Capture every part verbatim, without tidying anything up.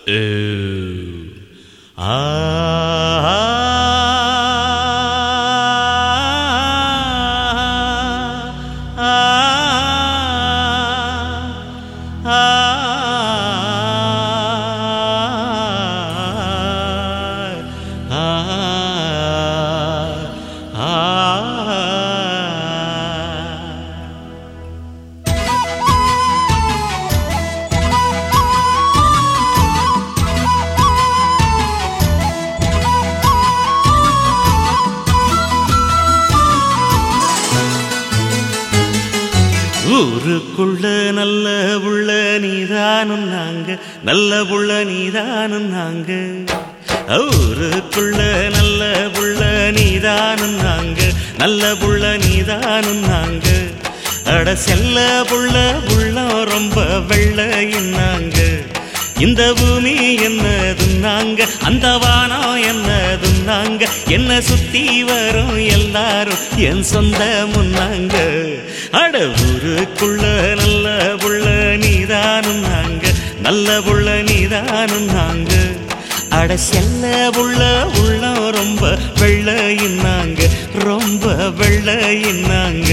ஊருக்குள்ள நல்ல உள்ள நீதானும் நாங்க, நல்ல உள்ள நீதானும் நாங்க. ஊருக்குள்ள நல்ல உள்ள நீதானும் நாங்க, நல்ல உள்ள நீதானும் நாங்க. அட செல்ல புள்ள உள்ளம் ரொம்ப வெள்ளையும் நாங்க. இந்த பூமி என்னதும் நாங்க, அந்த வானம் என்னதும் நாங்க. என்ன சுத்தி வரும் எல்லாரும் என் சொந்த முன்னாங்க. அட ஊருக்குள்ள நல்ல புள்ள நீதானும் நாங்க, நல்ல புள்ள நீதானும் நாங்க. அட செல்ல புள்ள உள்ளம் ரொம்ப வெள்ளையும் நாங்க, ரொம்ப வெள்ளையும் நாங்க.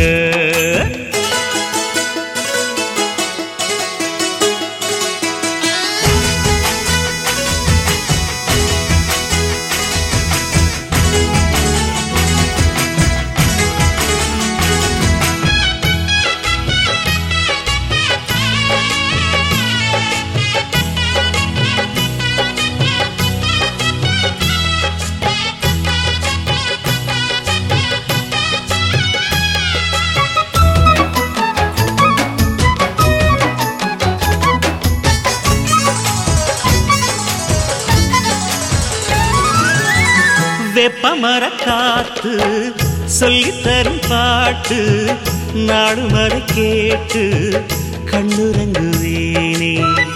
வெப்பமர காத்து சொல்லித்தரும் பாட்டு நாடும் அதை கேட்டு கண்ணுறங்குவேனே.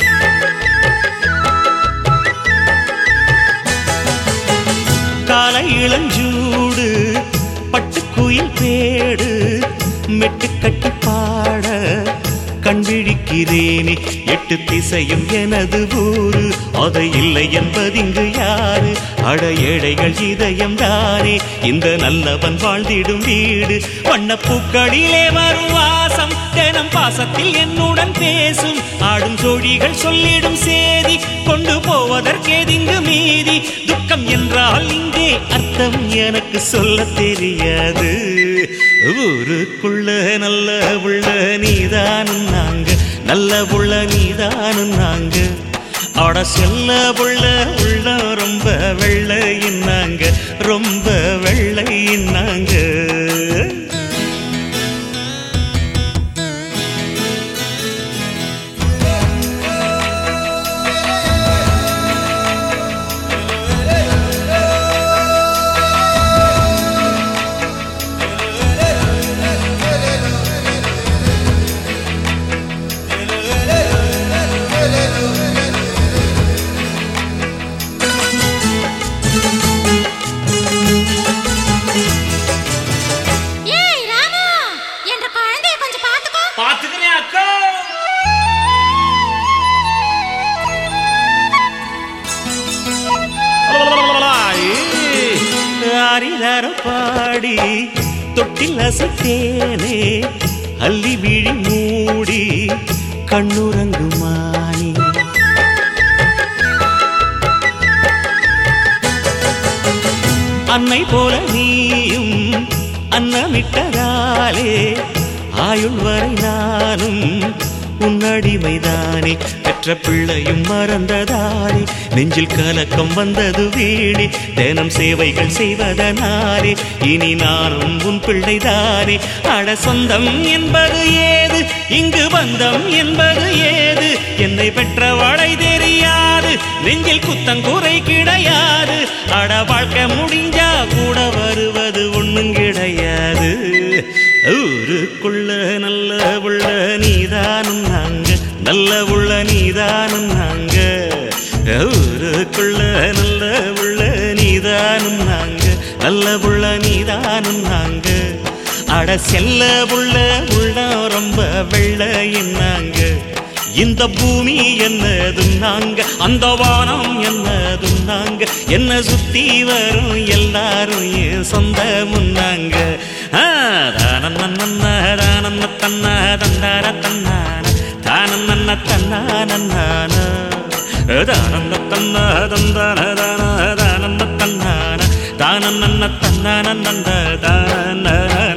காலை இளஞ்சூடு பட்டுக்குயில் பேடு மெட்டு கட்டி பாட கண்விழிக்கிறேனே. எட்டு திசையும் எனது ஊரு, அதை இல்லை என்பதிங்கு யாரு? அட ஏழைகள் இதயம் தானே இந்த நல்லவன் வாழ்ந்திடும் வீடு. வண்ணப்பூக்களிலே வரும் வாசம் தினம் பாசத்தில் என்னுடன் பேசும். ஆடும் சோழிகள் சொல்லிடும் சேதி கொண்டு போவதற்கேதிங்கு மீதி. துக்கம் என்றால் இங்கே அர்த்தம் எனக்கு சொல்ல தெரியாது. ஊருக்குள்ள நல்ல உள்ள நீதானும் நாங்க, நல்ல உள்ள நீதானும் நாங்க. அட செல்ல புள்ள உள்ள ரொம்ப வெள்ளையும் நாங்க, ரொம்ப வெள்ளையும் நாங்க. பாடி தொட்டில் அசைத்தேனே அள்ளி விழி மூடி கண்ணுறங்குமானி. அன்னை போல நீயும் அன்னமிட்டதாலே ஆயுள் வரை நானும் உன்னடிமைதானே. பெற்ற பிள்ளையும் மறந்ததாலே நெஞ்சில் கலக்கம் வந்தது வீணே. தினம் சேவைகள் செய்வதனாலே இனி நானும் உன் பிள்ளைதானே. அட சொந்தம் என்பது ஏது, இங்கு பந்தம் என்பது ஏது? என்னை பெற்றவளை தெரியாது, நெஞ்சில் குத்தங்குறை கிடையாது. அட வாழ்க்கை முடிஞ்சா கூட வருவது ஒண்ணும் கிடையாது. ஊருக்குள்ள நல்ல உள்ள நீதானும் நாங்க, நல்ல உள்ள நீதானும் நாங்க. ஊருக்குள்ள நல்ல உள்ள நீதானும் நாங்க, நல்ல உள்ள நீதானும் நாங்க. அட செல்ல உள்ள உள்ள ரொம்ப வெள்ளையும் நாங்க. இந்த பூமி என்னதும் நாங்க, அந்த வானம் என்னதும் நாங்க, என்ன சுத்தி வரும் எல்லாரும் என் சொந்த முன்னாங்க. தானன்ன தானன்ன தன்னா தந்தார தன்னான தானன்ன தன்னான தானன்ன தன்னா தந்தான தானன்ன தன்னான தானன்ன தன்னான தான